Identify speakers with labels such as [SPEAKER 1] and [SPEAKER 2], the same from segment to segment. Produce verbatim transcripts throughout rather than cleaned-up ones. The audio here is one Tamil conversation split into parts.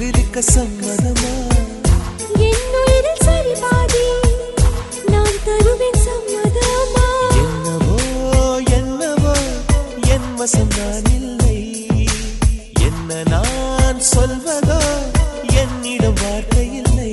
[SPEAKER 1] எதிர்க்க சம்மதமா
[SPEAKER 2] என் உயிரில் சரி பாதி நான் தருவேன் சம்மதமா
[SPEAKER 1] என்னவோ என்னவோ என் வசம் நான் இல்லை என்ன நான் சொல்வதோ என்னிடம் வார்த்தை இல்லை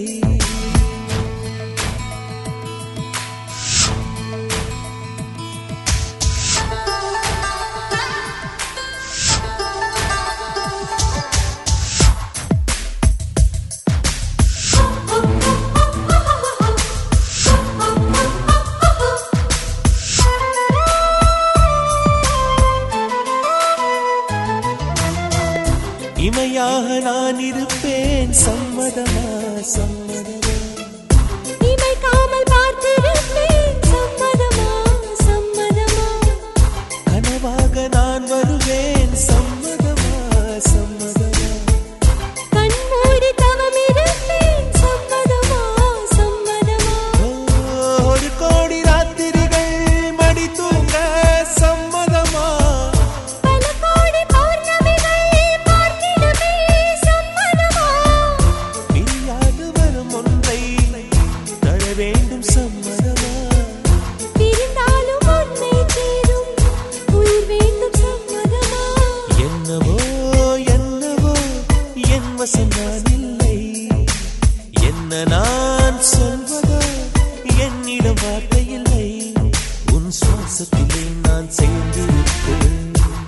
[SPEAKER 1] இமையாக நான் இருப்பேன் சம்மதமா சம்மதமா
[SPEAKER 2] இமைக்காமல் பார்த்திருப்பேன் சம்மதமா சம்மதமா
[SPEAKER 1] கனவாக நான் வருவேன் சம்மதமா சம்மதமா
[SPEAKER 2] கண்மூடி தவம் இருப்பேன் சம்மதமா சம்மதமா
[SPEAKER 1] ஒரு கோடி ராத்திரிகள் மடி தூங்க சம்மதமா
[SPEAKER 2] பல கோடி பௌர்ணமிகள் பார்த்திடுவே சம்மதமா
[SPEAKER 1] பிரியாது வரும் ஒன்றை தழ வேண்டும் சம்மதமா
[SPEAKER 2] பிரிந்தாலும் உன்னை சேரும் உயிர் வேண்டும் சம்மதமா
[SPEAKER 1] என்னவோ என்னவோ என் வசம் நான் இல்லை என்ன நான் சொல்வதோ என்னிடம் வார்த்தை இல்லை உன் சுவாசத்திலே நான் சேர்ந்திருப்பேன்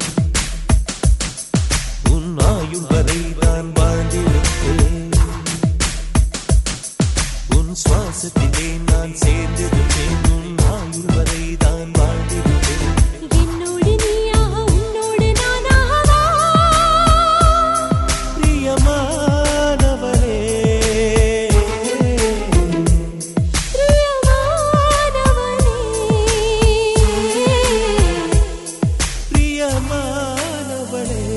[SPEAKER 1] உன் ஆயுள் வரை நான் வாழ்ந்திருப்பேன் உன் சுவாசத்திலே நான் சேர்ந்திருப்பேன் உன் ஆயுள் வரை தான் வாழ்ந்திருப்பேன்
[SPEAKER 2] என்னோடு நீயாக உன்னோடு நானாகவா
[SPEAKER 1] பிரியமானவளே
[SPEAKER 2] பிரியமானவனே
[SPEAKER 1] பிரியமானவளே